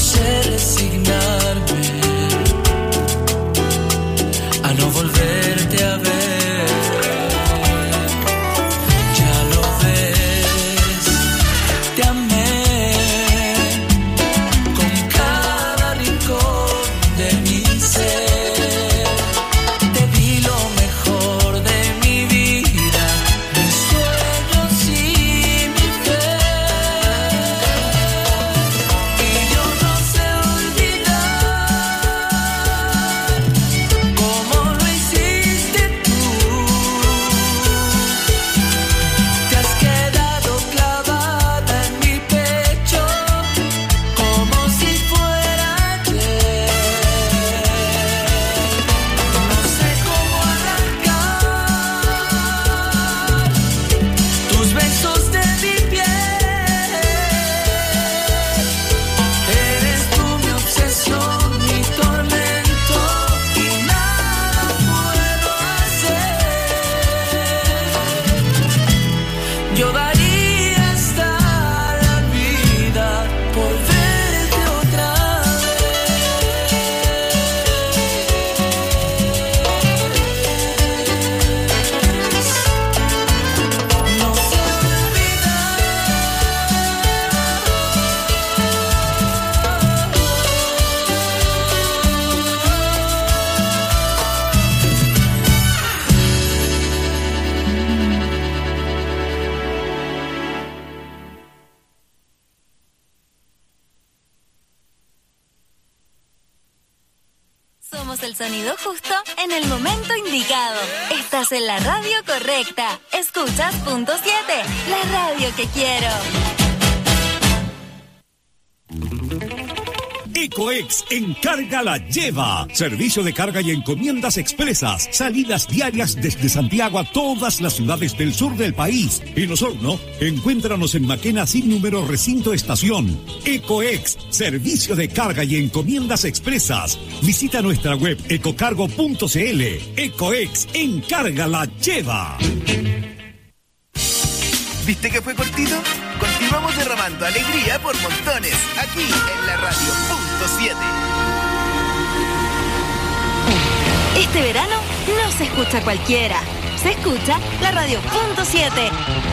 sé resignarme a no volverte a ver. Ya lo ves, te amé con cada rincón de mi ser. Te di lo mejor de mi vida, mis sueños y mi fe. Y yo no sé olvidar cómo lo hiciste tú. Te has quedado clavada en mi pecho como si fuera ayer. No sé cómo arrancar tus besos de mi piel. Eres tú mi obsesión, mi tormento, y nada puedo hacer. Yo daría hasta la vida por verte otra vez. No sé Somos el sonido justo en el momento indicado. Estás en la radio correcta. Escuchas Punto 7, la radio que quiero. Ecoex Encarga la Lleva. Servicio de carga y encomiendas expresas. Salidas diarias desde Santiago a todas las ciudades del sur del país. En Osorno, encuéntranos en Maquena sin número recinto estación. Ecoex, servicio de carga y encomiendas expresas. Visita nuestra web ecocargo.cl. Ecoex Encarga la Lleva. ¿Viste que fue cortito? Continuamos derramando alegría por montones, aquí en la radio Punto 7. Este verano no se escucha cualquiera. Se escucha la radio Punto 7.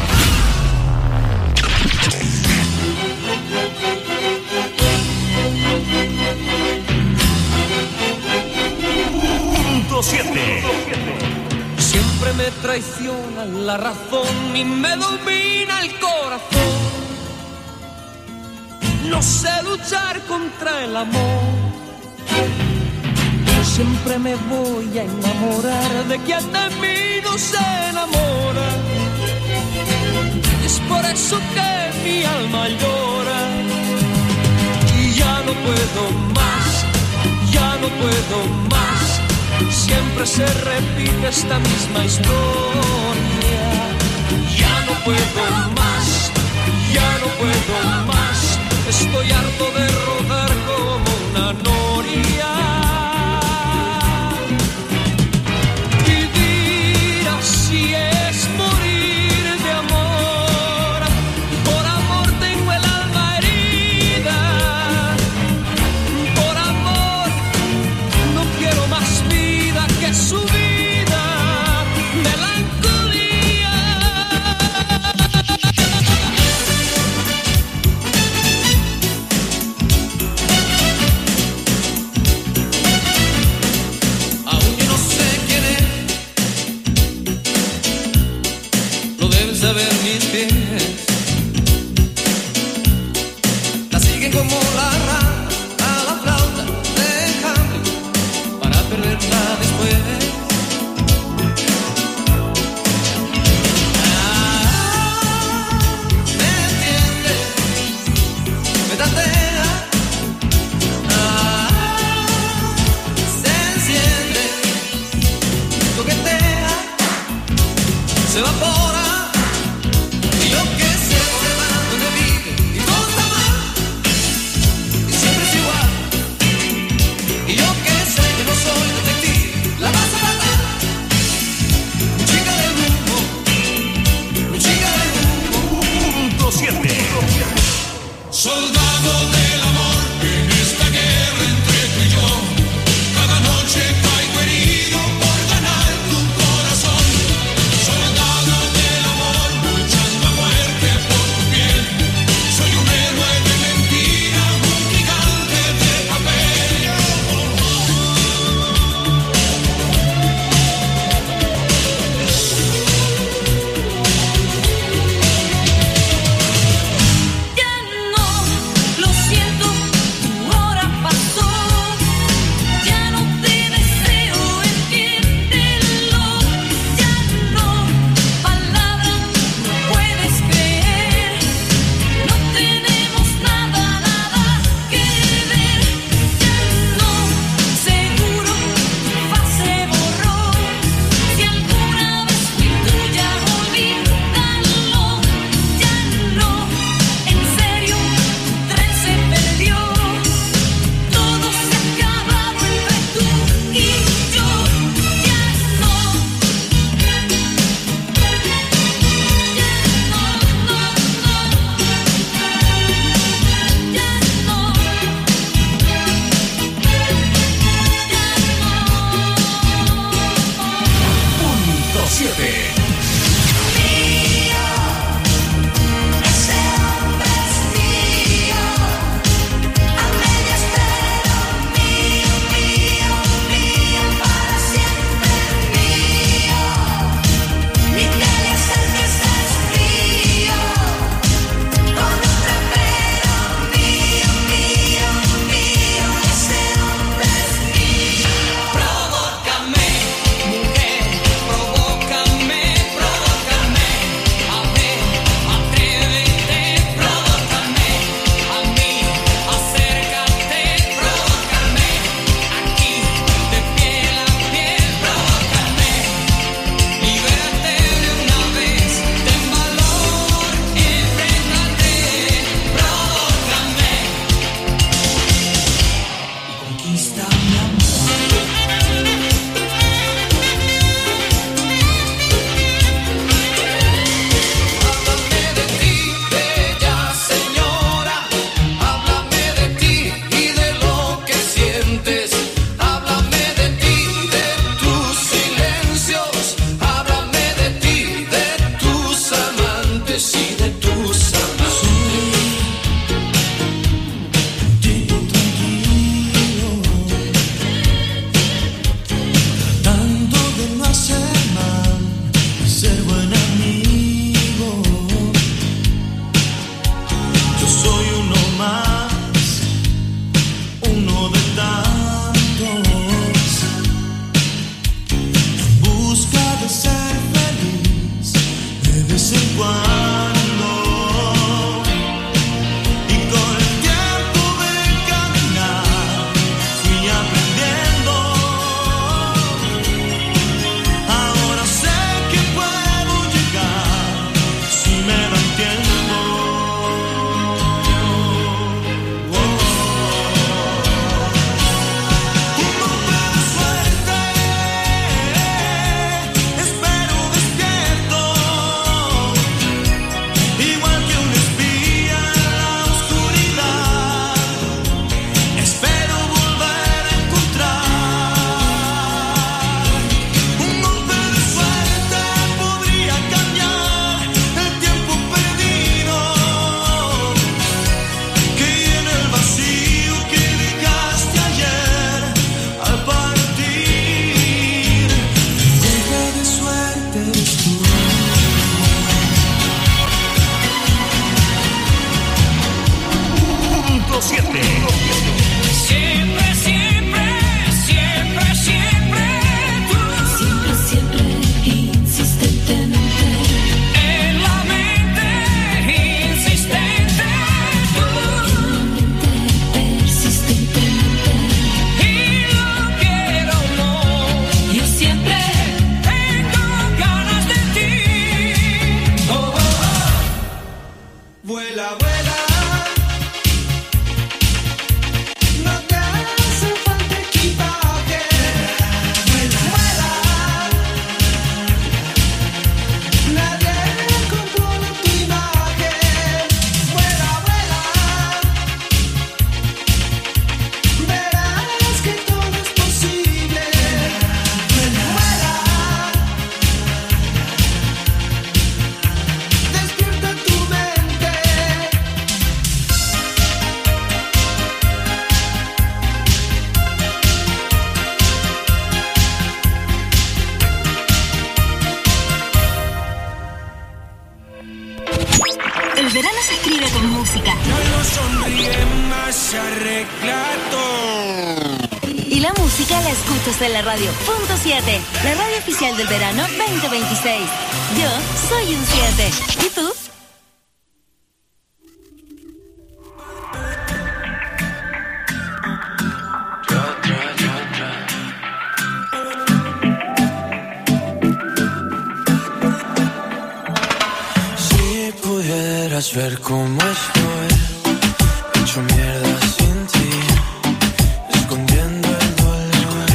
Punto 7. Siempre me traiciona la razón y me domina el corazón. No sé luchar contra el amor. Siempre me voy a enamorar de quien de mí no se enamora. Es por eso que mi alma llora. Y ya no puedo más, ya no puedo más. Siempre se repite esta misma historia. Ya no puedo más, ya no puedo más. Estoy harto de rodar como una noria. Vivir así es morir de amor. Por amor tengo el alma herida. Por amor no quiero más vida que su vida. Melancolía. Aún yo no sé quién es, lo deben saber mis pies. La siguen como la rana a la flauta de Hamlet para perderla después. Me entiende, me tantea, se enciende, toquetea, se evapora. Y yo que sé se va donde vive y todo está mal y siempre es igual. Y yo que sé que no soy detective, la vas a matar. Chica del mundo, chica del mundo. Punto 7. Soldado del amor, en se arregla todo. Y la música la escuchas en la radio .7, la radio oficial del verano 2026. Yo soy un 7. ¿Y tú? Si pudieras ver cómo estoy, hecho mierda sin ti, escondiendo el dolor.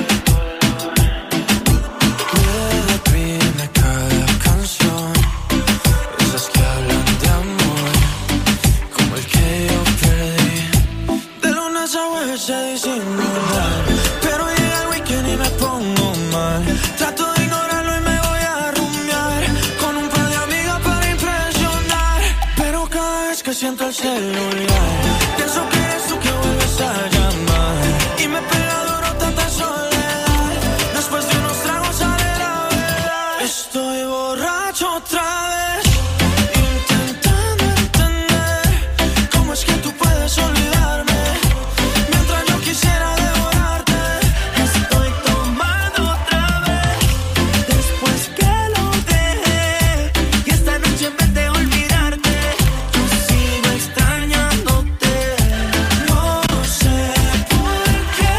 Me deprime cada canción, esas que hablan de amor, como el que yo perdí. De lunes a jueves se disimular, pero llega el weekend y me pongo mal. Trato de ignorarlo y me voy a rumbear con un par de amigas para impresionar, pero cada vez que siento el celular pienso que eres tú que vuelves a llamar y me pega duro tanta soledad. Después de unos tragos sale la verdad. Estoy borracho otra vez, intentando entender cómo es que tú puedes olvidarme mientras yo quisiera devorarte. Estoy tomando otra vez después que lo dejé y esta noche en vez de olvidarte yo sigo extrañándote. No sé por qué.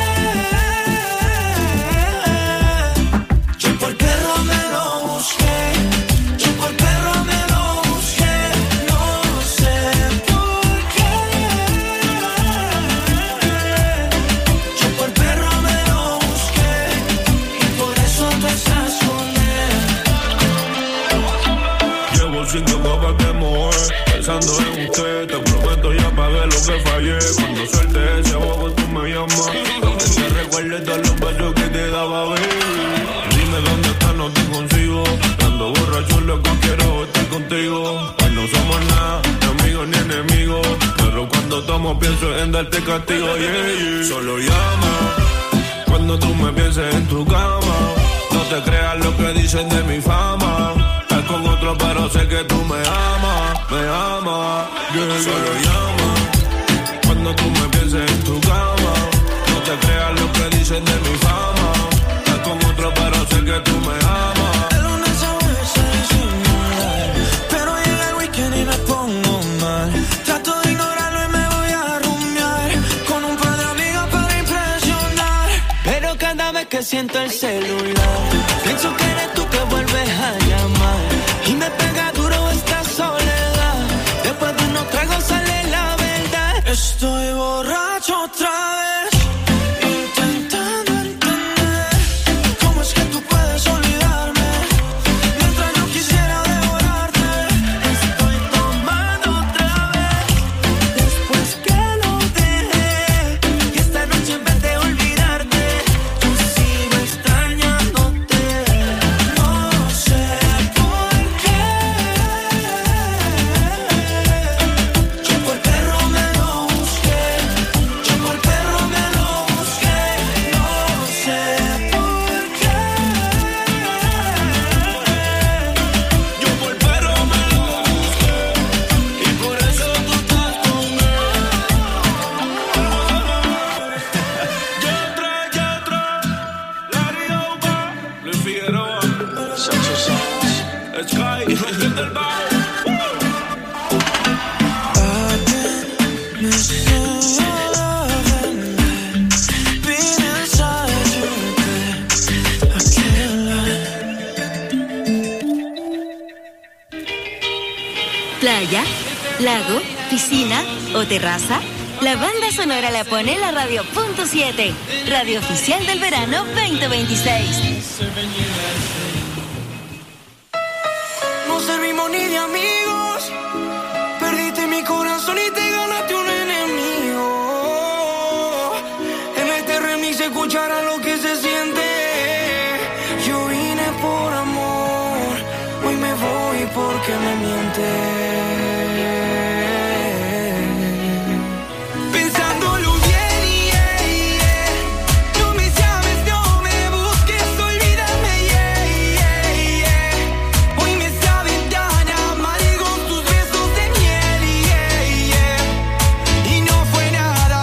Yo por perro me lo busqué, yo por perro me lo busqué. No sé por qué. Yo por perro me lo busqué y por eso tú estás con él. Llevo 5 copas de mover, pensando en usted. Te prometo ya pagué lo que fallé. Cuando suelte ese bobo tú me llamas, aunque te recuerde todos los besos que te daba, baby. Dime dónde estás, no te consigo. Ando borracho, loco, quiero estar contigo. Hoy no somos nada, ni amigos ni enemigos, pero cuando tomo pienso en darte castigo, yeah. Solo llama cuando tú me pienses en tu cama. No te creas lo que dicen de mi fama. Estás con otro pero sé que tú me amas, yeah. Solo llama cuando tú me pienses en tu cama. No te creas lo que dicen de mi fama. Estás con otro pero sé que tú me amas. De lunes a jueves se disimular, pero llega el weekend y me pongo mal. Trato de ignorarlo y me voy a rumbear con un par de amigas para impresionar, pero cada vez que siento el celular pienso que eres tú que vuelves a llamar y me pega duro esta soledad. Después de unos tragos sale la verdad. Estoy borracho otra vez, intentando entender cómo es que tú puedes olvidarme mientras yo quisiera devorarte. Estoy tomando otra vez después que lo dejé y esta noche en vez de olvidarte yo sigo extrañándote. No sé por qué. Yo por perro me lo busqué, yo por perro me lo busqué. No sé por qué. Yo por perro me lo busqué y por eso tú estás con él. Yatra, la Rioja, Luis Figueroa, Sancho Sanz, Sky, desde el bar. Playa, lago, piscina o terraza. La banda sonora la pone la radio .7, radio oficial del verano 2026. No servimos ni de amigos, perdiste mi corazón y te ganaste un enemigo. En este remix se escuchará lo que se siente. Yo vine por amor, hoy me voy porque me mientes. Pensándolo bien, yeah, yeah. No me llames, no me busques, olvídame, yeah, yeah, yeah. Hoy me saben tan amargos tus besos de miel, yeah, yeah. Y no fue nada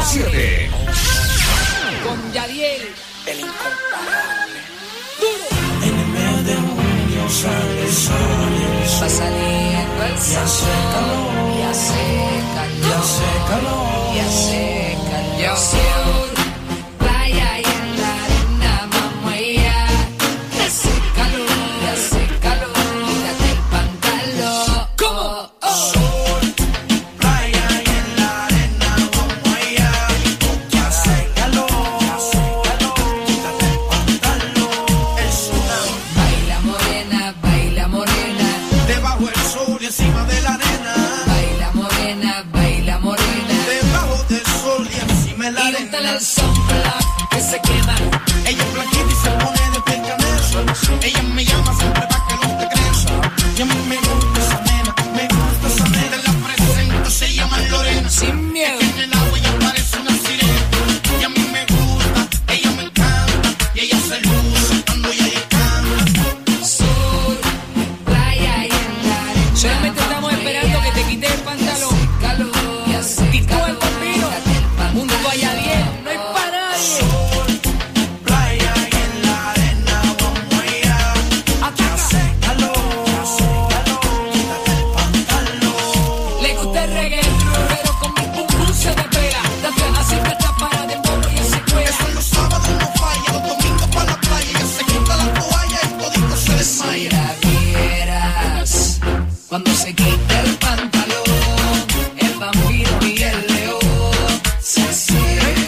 100.7. Con Yadiel, el incomparable. duro. En el mes de junio sale sol. Va saliendo el sol. Ya hace calor. Ya hace calor. Ya hace calor. Ya hace calor. Playa y en la arena vamos allá. Ya hace calor. Ya hace calor. Quítate el pantalón. ¿Cómo? Sol, playa y en la arena vamos allá. Ya hace calor. Ya hace calor. Quítate el pantalón. El tsunami. Baila morena, baila morena. Debajo el sol y encima de la arena. Baila morena, baila morena. Debajo del sol y encima de la Y úntale arena. el sunblock que se quema. Ella es blanquita y se pone de piel canela. Ella me llama siempre para que no te creas. Y a mí me gusta esa nena, me gusta esa nena. Te la presento, se llama Lorena. Sin miedo. Es que en el agua ella parece una sirena. Y a mí me gusta, ella me encanta. Y ella se luce cuando ella canta. Sol, playa y en la arena. Solamente estamos esperando que te quites el pantalón. Calor, y tú el bombino, junto a Yadiel, no hay para nadie. Sol, playa y en la arena vamos allá. Ataca. Hace calor, quítate el pantalón. Le gusta el reggaetón, pero con mi pum se despega. Tatiana siempre está para de mono y se cuela. Eso los sábados no falla, los domingos para la playa. Ella se quita la toalla y todito se Si desmaya. la vieras cuando se quita el pantalón, el vampiro y el león se cierran.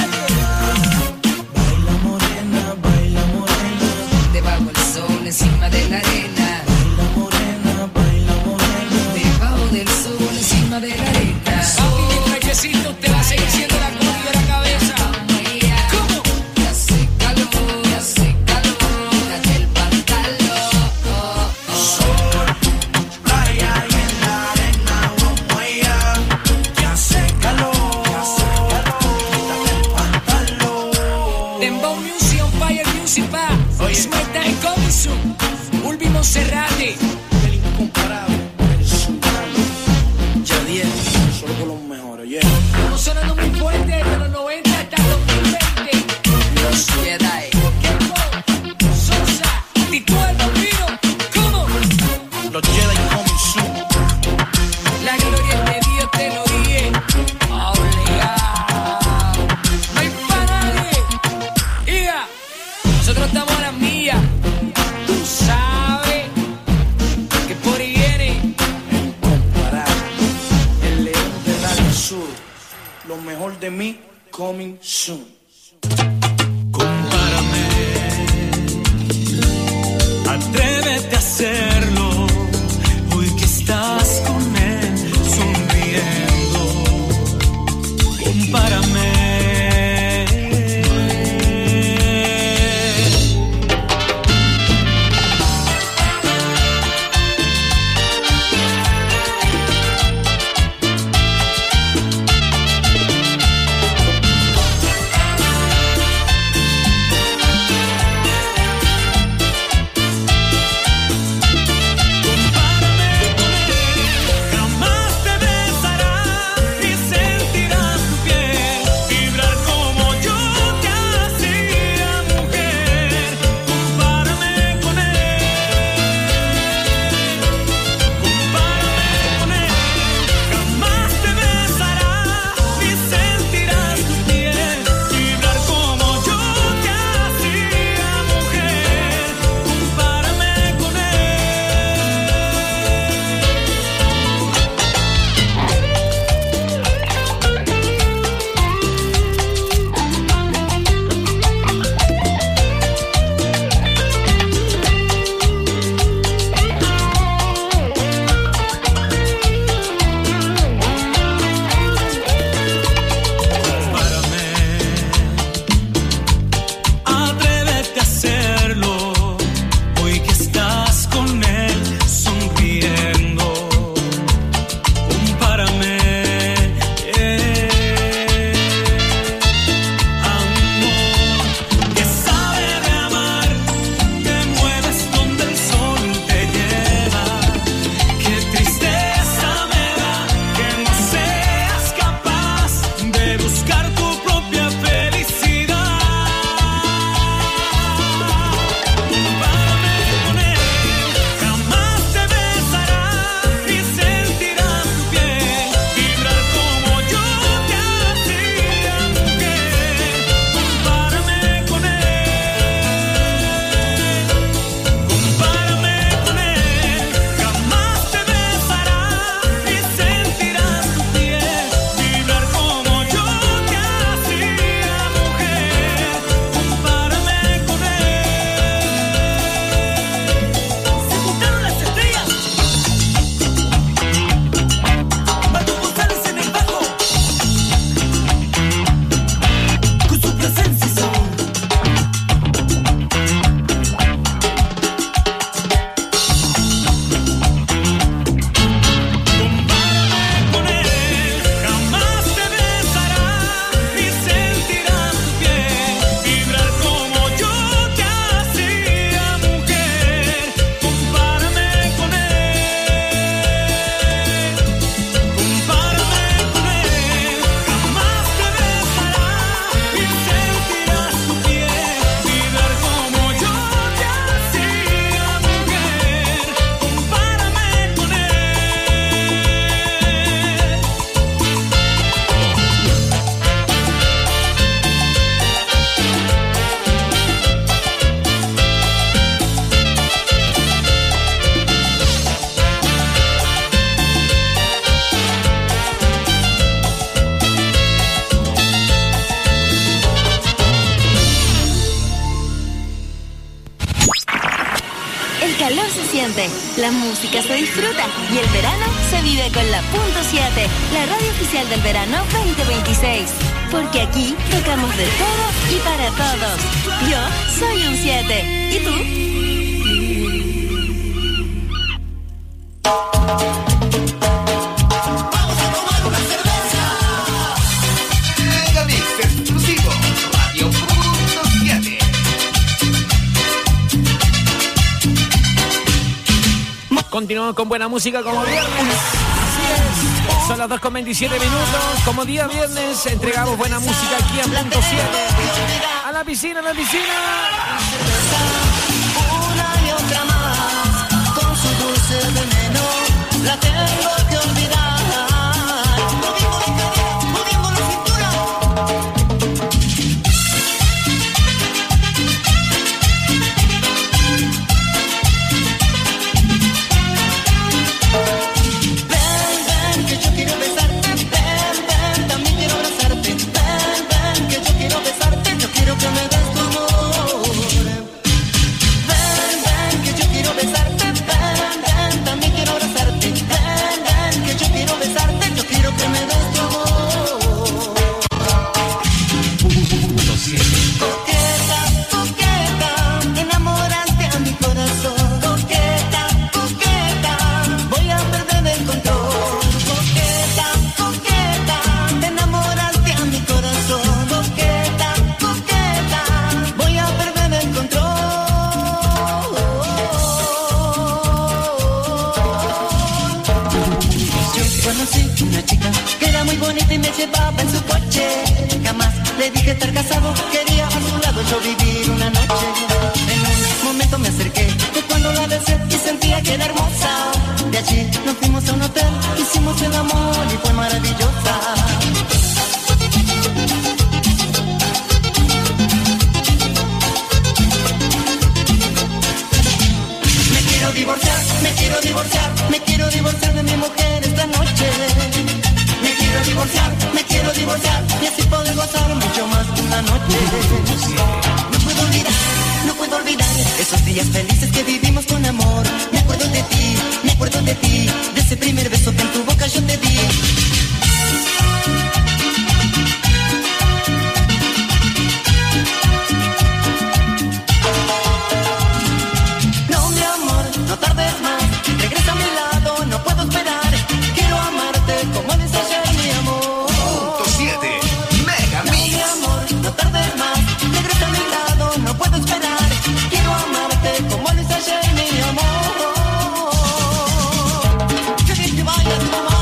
Baila morena, Debajo el sol, encima de la arena. baila morena. Debajo del sol, encima de la arena. Papi, mi trajecito, te va a seguir siendo la cola de la cabeza. ¿Cómo? Ya hace calor, ya hace calor. Quítate el pantalón. Sol, playa y en la arena vamos allá. Que hace calor, quítate el pantalón. Dembow Music, on Fire Music, pa. Smart Time coming soon. Ulvi Monserrate. El incomparable, el tsunami. Yadiel, solo con los mejores, yeah. Estamos sonando muy fuerte desde los 90 hasta el 2020. Los Jedi. Kempo, Sosa, Tito el Bambino. ¿Cómo? Los Jedi coming soon. La gloria es de Dios, te lo dije. Obligado. No hay para nadie. Hija, nosotros estamos a las millas. Tú sabes que por ahí viene. El incomparable, el león de Radio Sur. Lo mejor de mí, coming soon. Compárame el calor se siente, la música se disfruta y el verano se vive con la .7, la radio oficial del verano 2026. Porque aquí tocamos de todo y para todos. Yo soy un 7. ¿Y tú? Vamos a tomar una cerveza. Megamix exclusivo, Radio .7. Continuamos con buena música como viernes. Así es. Son las 2:27 minutos. Como día viernes entregamos buena música aquí en .7. A la piscina, a la piscina. Una y otra más, con su dulce veneno, la tengo que olvidar. Moviendo la cintura. Ven, ven, que yo quiero besarte. Ven, ven, también quiero abrazarte. Ven, ven, que yo quiero besarte. Yo quiero que me des tu amor. Ven, ven, que yo quiero besarte. Ven, ven, también quiero abrazarte. Ven, ven, que yo quiero besarte. Yo quiero que me des tu amor. Coqueta, coqueta, enamoraste a mi corazón. Coqueta, coqueta, voy a perder el control. Coqueta, coqueta, enamoraste a mi corazón. Coqueta, coqueta, voy a perder el control. Yo conocí una chica que era muy bonita y me llevaba en su coche. Jamás le dije estar casado, quería a su lado yo vivir una noche. En un momento me acerqué, fue cuando la besé y sentía que era hermosa. De allí nos fuimos a un hotel, hicimos el amor y fue maravillosa. Me quiero divorciar, me quiero divorciar, me quiero divorciar de mi mujer esta noche. Me quiero divorciar y así poder gozar mucho más una noche. No puedo olvidar esos días felices que vivimos con amor. Me acuerdo de ti, de ese primer beso que en tu boca yo te di. No, mi amor, no tardes más, regresa a mi lado, no puedo esperar. Quiero amarte como eres ayer, mi amor. .7 No, Megamix. mi amor, no tardes más, regresa a mi lado, no puedo esperar. Quiero amarte como eres ayer, mi amor. Que bien te vaya tu mamá.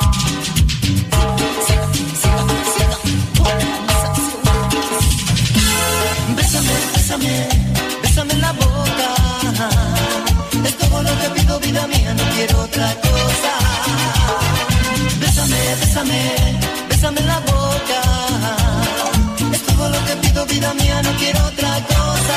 Bésame, bésame, bésame en la boca. Es todo lo que pido, vida mía, no quiero otra cosa. Bésame, bésame, bésame en la boca. Es todo lo que pido, vida mía, no quiero otra cosa.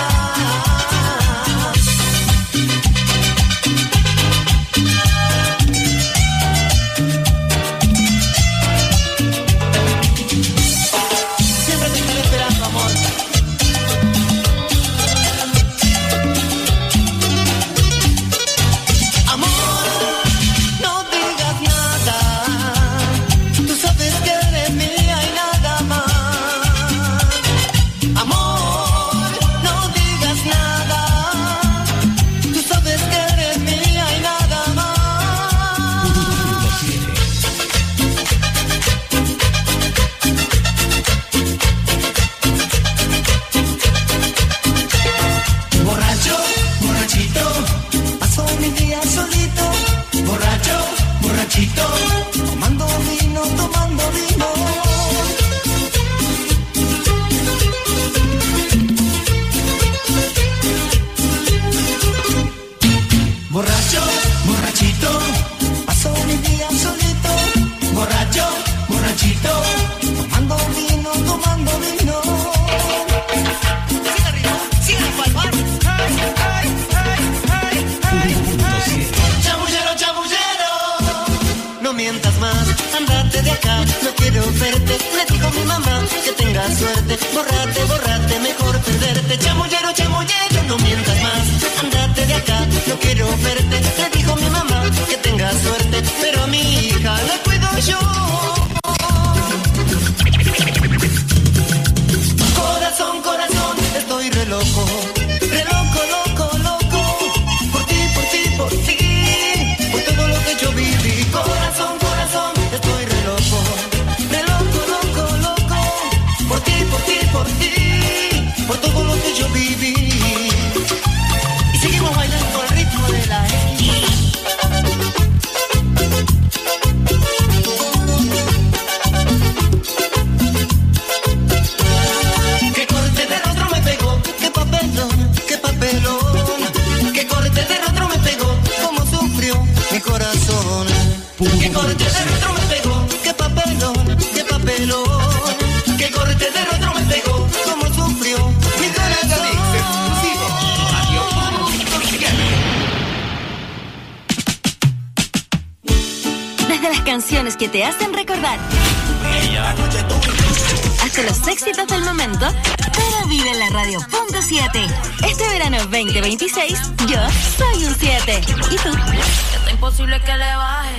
Siempre te estaré esperando, amor. Amor, no digas nada. Tú sabes que eres mía y nada más. Amor, no digas nada. Tú sabes que eres mía y nada más. Borracho, borrachito, paso mi día solito. Borracho, borrachito, tomando vino, tomando vino. Borracho, borrachito, paso mi día solito. Borracho, borrachito, tomando vino, tomando vino. Siga arriba, siga palmar. Chamullero, chamullero, no mientas más, andate de acá, no quiero verte. Le digo a mi mamá que tengas suerte. Bórrate, bórrate, mejor perderte. Chamullero, chamullero, no mientas más, andate de acá, no Que corte de retro me pegó, qué papelón, qué papelón. Que corte de retro me pegó, como sufrió mi corazón. Desde las canciones que te hacen recordar hasta los éxitos del momento, pero vive en la radio Punto 7. Este verano 2026, yo soy un 7. ¿Y tú? Está imposible que le baje.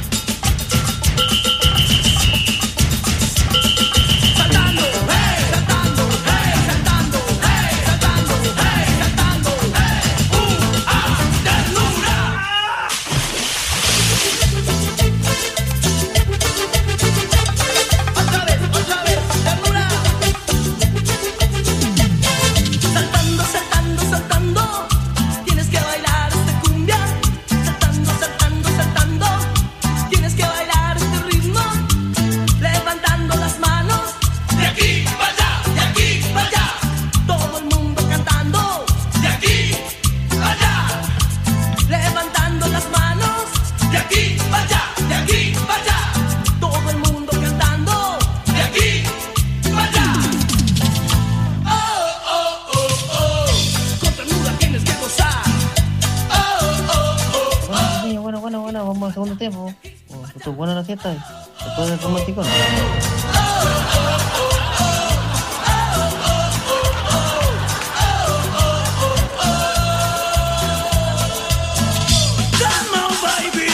Saltando, hey, saltando, hey, saltando, hey, saltando, hey, saltando, hey, ternura. Otra vez, ternura. Saltando, saltando, saltando, tienes que bailar esta cumbia. Saltando, saltando, saltando, tienes que bailar este ritmo. Levantando las manos, de aquí para allá, de aquí para allá. Todo el mundo cantando, de aquí para allá. Levantando las manos, de aquí para allá, de aquí para allá. Todo el mundo cantando, de aquí para allá. Oh, oh, oh, oh. Con ternura tienes que gozar. Oh, oh, oh, oh. Bueno, vamos al segundo tiempo. Estuvo buena la fiesta. Después del romántico, ¿no? Come on, baby.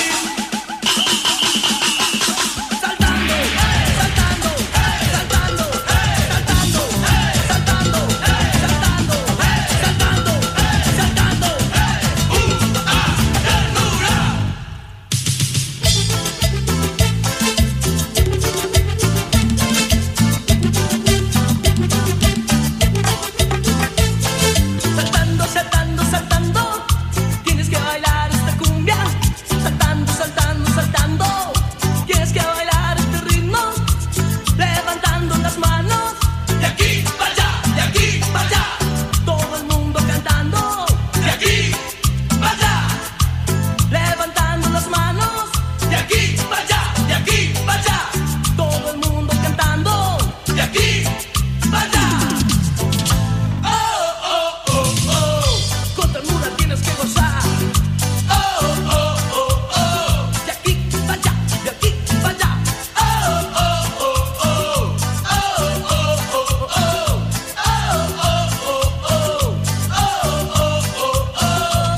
Saltando, saltando, saltando, saltando, saltando, saltando, saltando, saltando, ternura. Saltando, saltando, saltando, tienes que bailar esta cumbia. Saltando, saltando, saltando, tienes que bailar este ritmo. Levantando las manos, de aquí para allá, de aquí para allá. Todo el mundo cantando, de aquí para allá. Levantando las manos, de aquí para allá, de aquí para allá. Todo el mundo cantando, de aquí para allá. Oh, oh, oh, oh. Con ternura tienes que gozar. Oh, oh, oh, oh. De aquí para allá, de aquí para allá. Oh, oh, oh, oh. Oh, oh, oh, oh. Oh, oh, oh, oh. Oh, oh, oh, oh.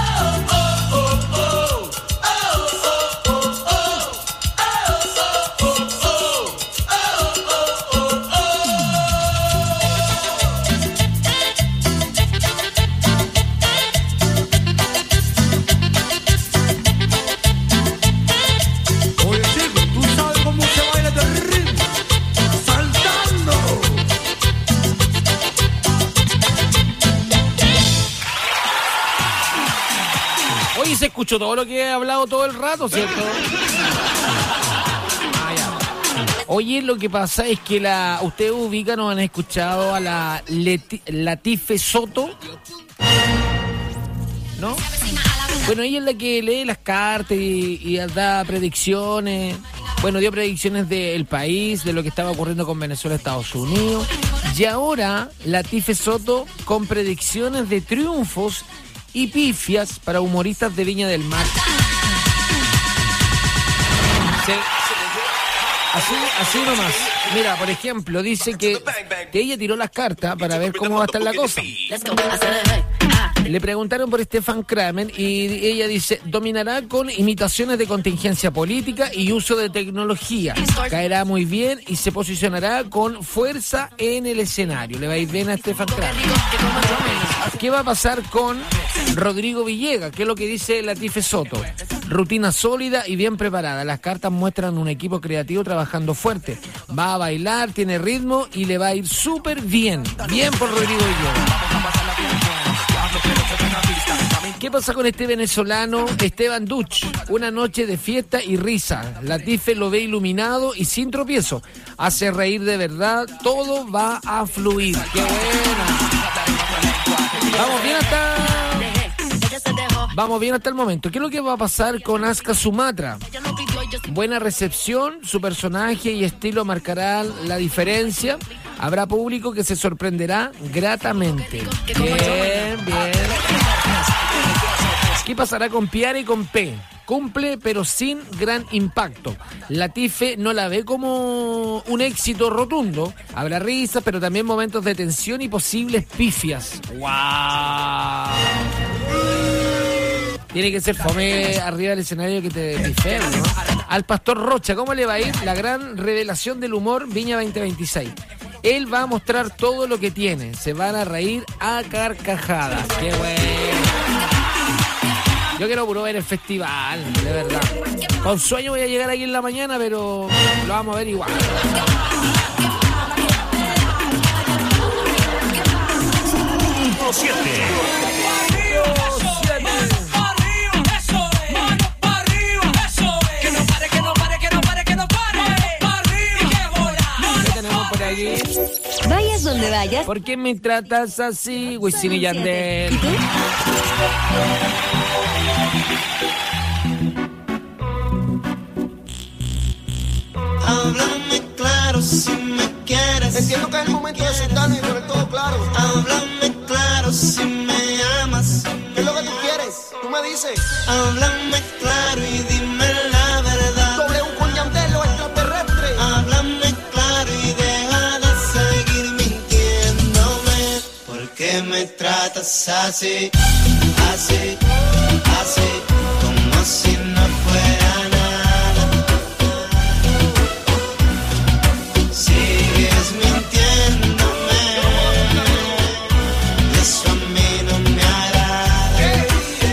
Oye, chico, ¿tú sabes cómo se baila este ritmo? Saltando. Oye, se escuchó todo lo que he hablado todo el rato, ¿cierto? Ah, ya. Oye, lo que pasa es que ustedes ubican o han escuchado a la Latife Soto, ¿no? Bueno, ella es la que lee las cartas y da predicciones. Bueno, dio predicciones del país, de lo que estaba ocurriendo con Venezuela, Estados Unidos. Y ahora, Latife Soto con predicciones de triunfos y pifias para humoristas de Viña del Mar. Así nomás. Mira, por ejemplo, dice que ella tiró las cartas para ver cómo va a estar la cosa. Le preguntaron por Stefan Kramer y ella dice: dominará con imitaciones de contingencia política y uso de tecnología. Caerá muy bien y se posicionará con fuerza en el escenario. Le va a ir bien a Stefan Kramer. ¿Qué va a pasar con Rodrigo Villegas? ¿Qué es lo que dice Latife Soto? Rutina sólida y bien preparada. Las cartas muestran un equipo creativo trabajando fuerte. Va a bailar, tiene ritmo y le va a ir súper bien. Bien por Rodrigo Villegas. ¿Qué pasa con este venezolano Esteban Duch? Una noche de fiesta y risa. Latife lo ve iluminado y sin tropiezo. Hace reír de verdad. Todo va a fluir. ¡Qué buena! Vamos bien hasta... Vamos bien hasta el momento. ¿Qué es lo que va a pasar con Aska Sumatra? Buena recepción, su personaje y estilo marcarán la diferencia. Habrá público que se sorprenderá gratamente. Bien, bien. ¿Qué pasará con Piara y con P? Cumple, pero sin gran impacto. Latife no la ve como un éxito rotundo. Habrá risas, pero también momentos de tensión y posibles pifias. ¡Wow! Tiene que ser fome arriba del escenario que te pifee, ¿no? Al Pastor Rocha, ¿cómo le va a ir? La gran revelación del humor Viña 2026. Él va a mostrar todo lo que tiene. Se van a reír a carcajadas. ¡Qué bueno! Yo quiero puro ver el festival, de verdad. Con sueño voy a llegar aquí en la mañana, pero lo vamos a ver igual. ¿Qué tenemos por allí? Vayas donde vayas. ¿Por qué me tratas así, Wisin y Yandel? ¿Y tú? Háblame claro si me quieres. Entiendo que es el momento de sentarnos y poner todo claro. Háblame claro si me amas. ¿Qué es lo que tú quieres? Tú me dices. Háblame claro y dime la verdad. Sobre un con Yandel o extraterrestre. Háblame claro y deja de seguir mintiéndome. ¿Por qué me tratas así? Así, así, como si no fuera nada. Sigues mintiéndome y eso a mí no me agrada.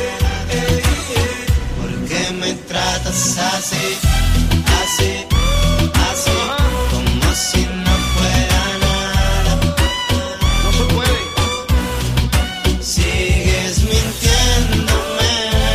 ¿Por qué me tratas así? Así, así, como si no fuera nada. No se puede. Sigues mintiéndome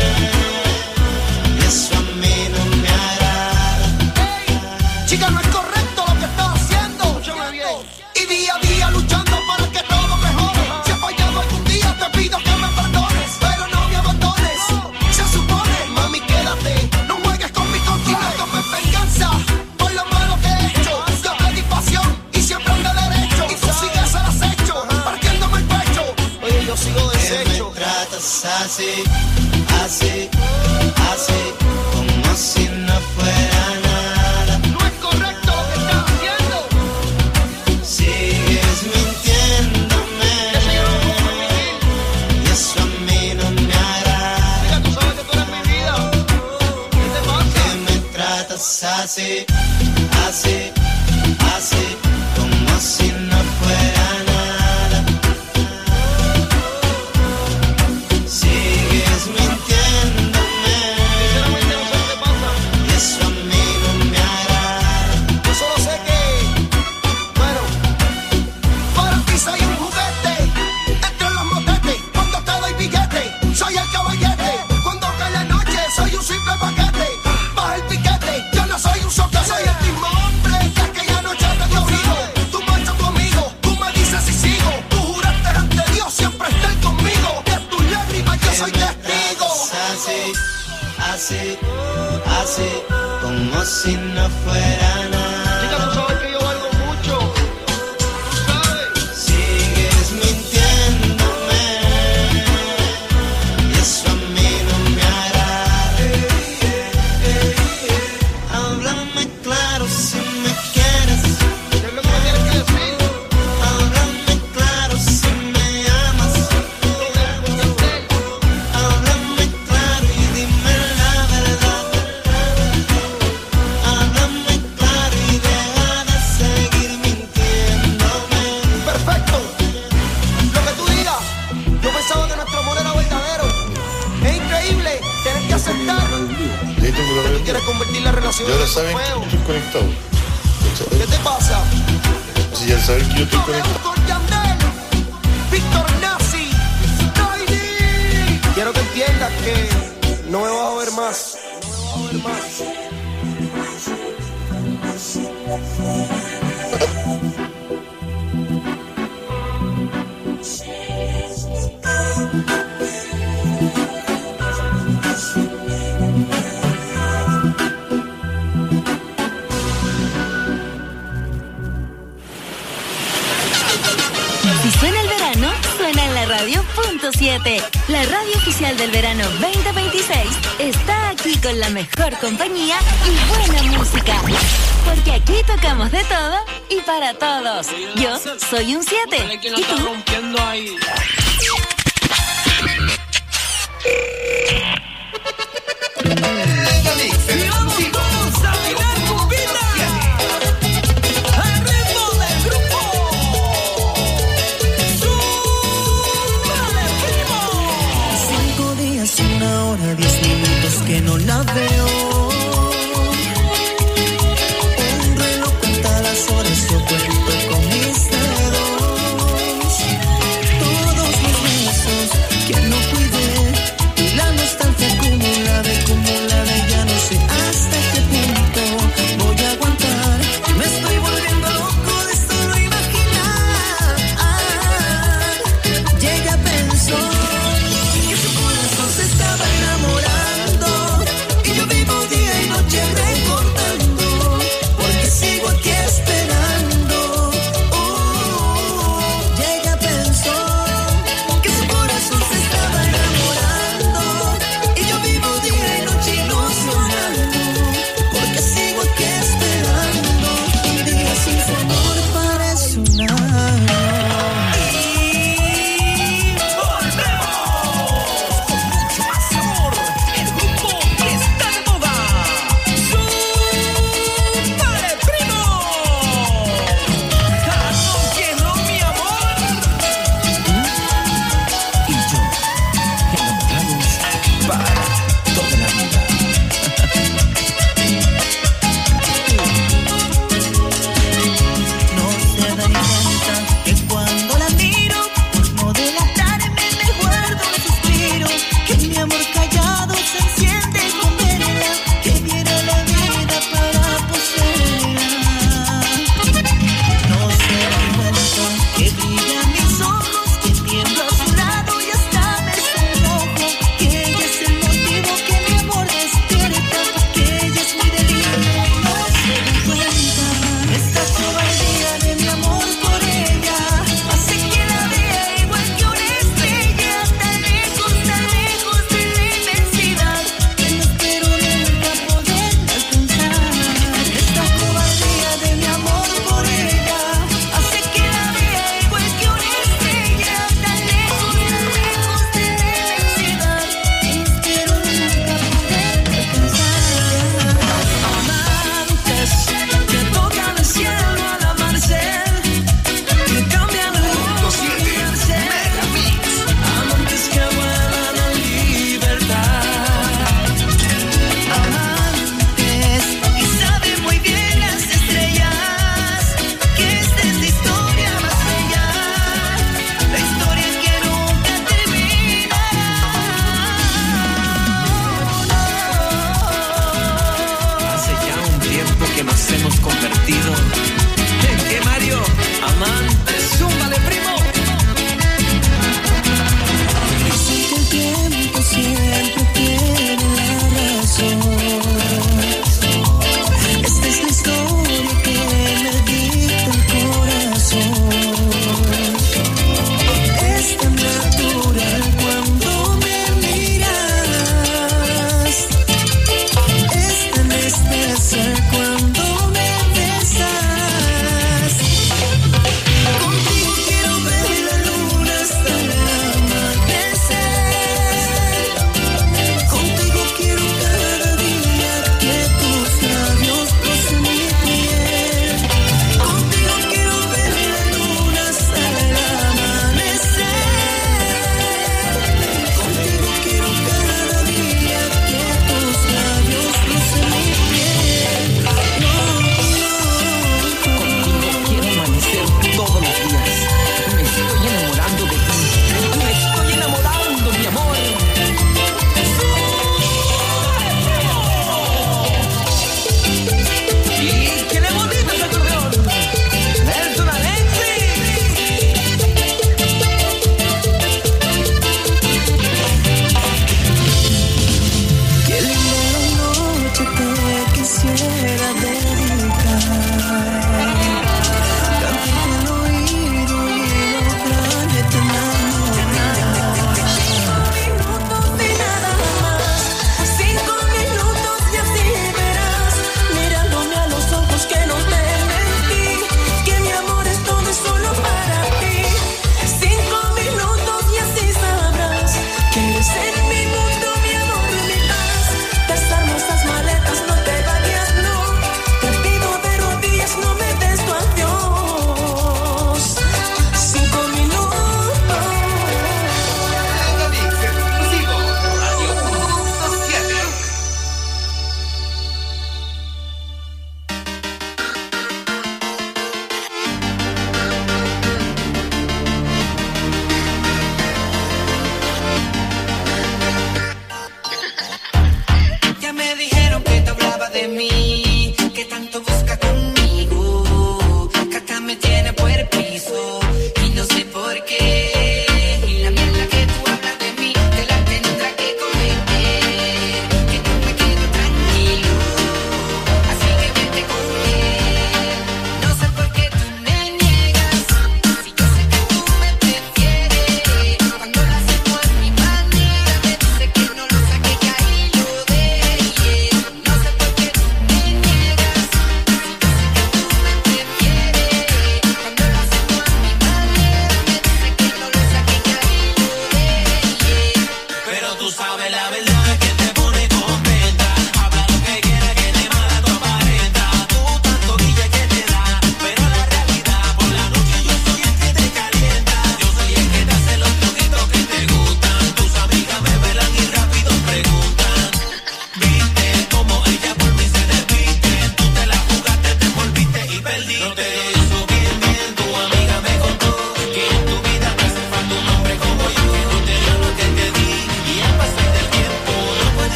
y eso a mí no me agrada. Chica, no es correcto lo que estás haciendo. Escúchame bien. Y día a día luchando para que todo mejore. Si he fallado algún día te pido que me perdones, pero no me abandones. Se supone, mami, quédate. No juegues con mi contigo. No tomes venganza por lo malo que he hecho. Yo te di pasión y siempre ande derecho. Y tú sigues al acecho, partiéndome el pecho. Oye, yo sigo ¿Por qué deshecho. me tratas así? Así, así, como si no fuera nada. No es correcto lo que estás haciendo. Sigues mintiéndome Eso yo no lo puedo permitir. y eso a mí no me agrada. Mira, tú sabes que tú eres mi vida. ¿Qué te ¿Por pasa? qué me tratas así? Así, así, como si no fuera nada. Sigues mintiéndome Sinceramente no sé qué te pasa. y eso a mí no me agrada. Yo solo sé que, bueno, para ti soy un juguete entre los motetes. Cuando te doy billete, soy el caballete. Cuando cae la noche, soy un simple paquete. Baja el piquete, yo no soy un soquete. Soy el mismo hombre que aquella noche te dio frío. Tú marchas tu amigo, tú me dices si sigo. Tú juraste ante Dios siempre estar conmigo. De tus lágrimas yo soy testigo. Así, así, así, como si no fuera Chica, nada. tú sabes que yo valgo mucho. Tú sabes. Sigues mintiéndome y eso a mí no me agrada. Háblame claro si me quieres. ¿Qué es lo que me tienes que decir? Háblame claro si me amas. Háblame claro y dime la verdad. Háblame claro y deja de seguir mintiéndome. Perfecto. Lo que tú digas. Yo pensaba que nuestro amor era verdadero. Es increíble tener que aceptar Ahí tengo la que tú red. quieres convertir la relación Y en ahora un saben que juego. yo estoy conectado. ¿Qué te pasa? Si ya saben que yo estoy W conectado. con Yandel, Víctor Nazi, Tiny. Quiero que entiendas que no me vas a ver más. No me vas a ver más. 100.7, la radio oficial del verano 2026, está aquí con la mejor compañía y buena música. Porque aquí tocamos de todo y para todos. Yo soy un 7. ¿Y tú? Que no la veo. Un reloj cuenta las horas, yo cuento con mis dedos. Todos los besos que no cuidé y la nostalgia acumulada, ya no sé hasta qué punto voy a aguantar. Me estoy volviendo loco de solo imaginar. Y ella pensó que su corazón se estaba enamorando. Recordando, porque sigo aquí esperando. Y ella pensó que su corazón se estaba enamorando. Y yo vivo día y noche ilusionando, porque sigo aquí esperando. Un día sin su amor parece un año.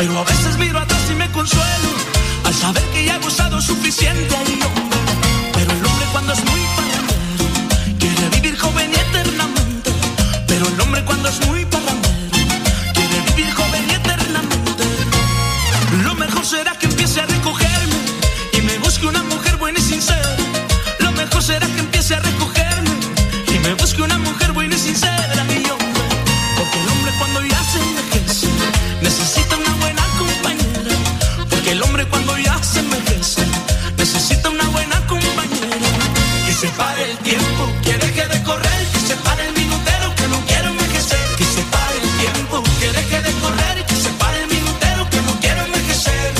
Pero a veces miro atrás y me consuelo al saber que ya he gozado suficiente. Ay, hombre. Pero el hombre cuando es muy parrandero quiere vivir joven y eternamente. Pero el hombre cuando es muy parrandero quiere vivir joven y eternamente. Lo mejor será que empiece a recogerme y me busque una mujer buena y sincera. Lo mejor será que empiece a recogerme y me busque una mujer buena y sincera. Mi hombre, porque el hombre cuando ya se envejece necesita una buena compañera. Porque el hombre cuando ya se envejece necesita una buena compañera. Que se pare el tiempo, que deje de correr. Que se pare el minutero, que no quiero envejecer. Que se pare el tiempo, que deje de correr. Y que se pare el minutero, que no quiero envejecer.